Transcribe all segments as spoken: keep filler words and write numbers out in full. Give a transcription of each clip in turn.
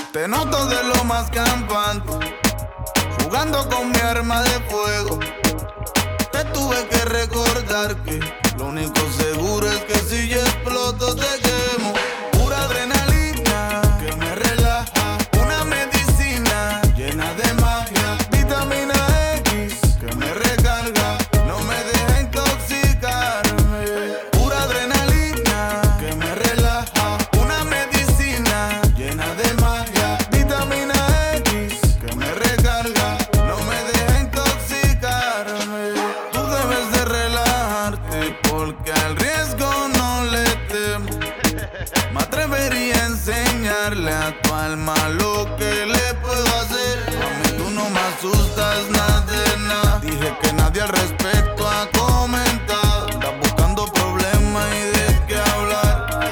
Te noto de lo más campante, jugando con mi arma de fuego. Te tuve que recordar que lo único seguro es que si yo exploto te quemo. Pura adrenalina que me relaja, una medicina llena de magia, vitamina X que me recarga, no me deja intoxicarme. Pura adrenalina que me relaja, una medicina llena de magia, vitamina X que me recarga, no me deja intoxicarme. Tú debes de relajarte porque al riesgo no le temo. Me atrevería a enseñarle a tu alma lo que le puedo hacer. A mí tú no me asustas nada de nada. Dije que nadie al respecto ha comentado. Andas buscando problemas y de qué hablar.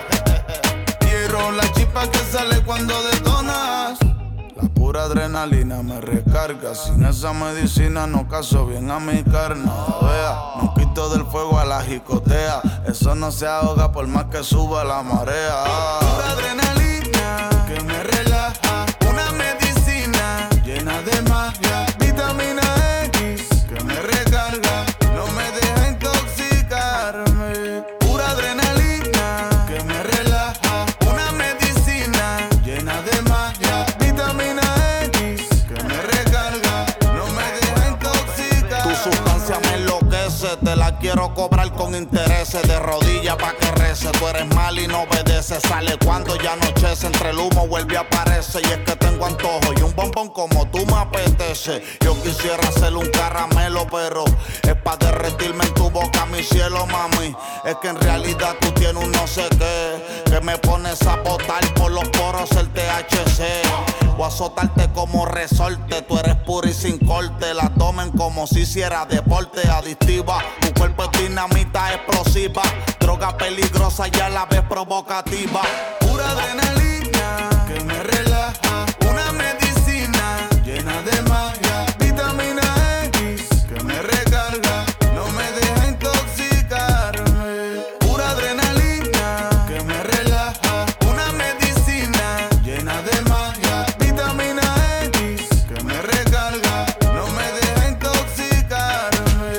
Quiero la chispa que sale cuando detonas. La pura adrenalina me recarga. Sin esa medicina no caso bien a mi carne. Vea, no quito del fuego a la jicotea. Eso no se ahoga por más que suba la marea. Pura adrenalina que me relaja, una medicina llena de magia, vitamina X que me recarga, no me deja intoxicarme. Pura adrenalina que me relaja, una medicina llena de magia, vitamina X que me recarga, no me deja intoxicar. Tu sustancia me enloquece, te la quiero cobrar con intereses. De rodillas pa' que rece, tú eres mal y no obedeces. Sale cuando ya anochece, entre el humo vuelve a aparecer. Y es que tengo antojo y un bombón como tú me apetece. Yo quisiera hacer un caramelo, pero es pa' derretirme en tu boca, mi cielo, mami. Es que en realidad tú tienes un no sé qué, que me pones a botar por los poros el T H C. Voy a azotarte como resorte, tú eres pura y sin corte. La tomen como si hiciera deporte, adictiva. Tu cuerpo es dinamita explosiva, droga peligrosa y a la vez provocativa. Pura adrenalina que me relaja, una medicina llena de magia, vitamina X que me recarga, no me deja intoxicarme. Pura adrenalina que me relaja, una medicina llena de magia, vitamina X que me recarga, no me deja intoxicarme.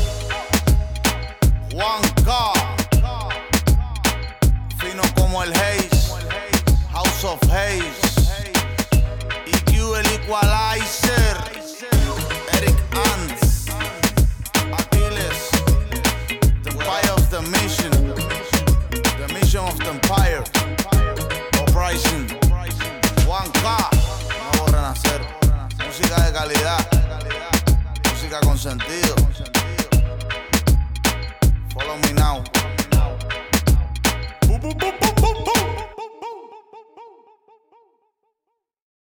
Juan K, fino como el Haze, House of Haze, E Q el Equalizer, Eric Ants, Aquiles, The Empire of the Mission, The Mission of the Empire, Uprising, Juan K, nuevo renacer, música de calidad, música con sentido. Follow me now.